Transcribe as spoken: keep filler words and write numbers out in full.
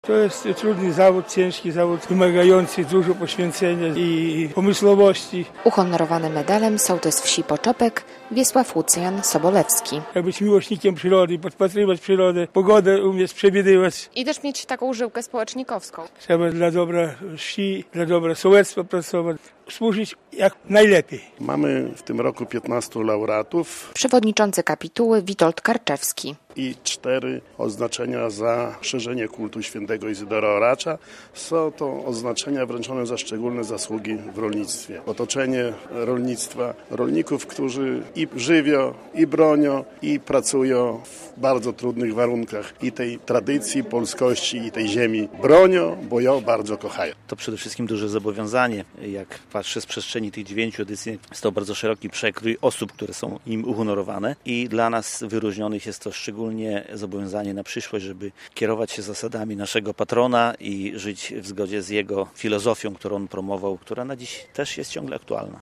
To jest trudny zawód, ciężki zawód, wymagający dużo poświęcenia i pomysłowości. Uhonorowany medalem sołtys wsi Poczopek Wiesław Łucjan Sobolewski. Jak być miłośnikiem przyrody, podpatrywać przyrodę, pogodę umieć przewidywać. I też mieć taką żyłkę społecznikowską. Trzeba dla dobra wsi, dla dobra sołectwa pracować, służyć jak najlepiej. Mamy w tym roku piętnastu laureatów. Przewodniczący kapituły Witold Karczewski. I cztery oznaczenia za szerzenie kultu świętego Izydora Oracza. Są to oznaczenia wręczone za szczególne zasługi w rolnictwie. Otoczenie rolnictwa, rolników, którzy i żywią, i bronią, i pracują w bardzo trudnych warunkach. I tej tradycji, polskości, i tej ziemi bronią, bo ją bardzo kochają. To przede wszystkim duże zobowiązanie. Jak patrzę z przestrzeni tych dziewięciu edycji, jest to bardzo szeroki przekrój osób, które są im uhonorowane i dla nas wyróżnionych jest to szczególnie zobowiązanie na przyszłość, żeby kierować się zasadami naszego patrona i żyć w zgodzie z jego filozofią, którą on promował, która na dziś też jest ciągle aktualna.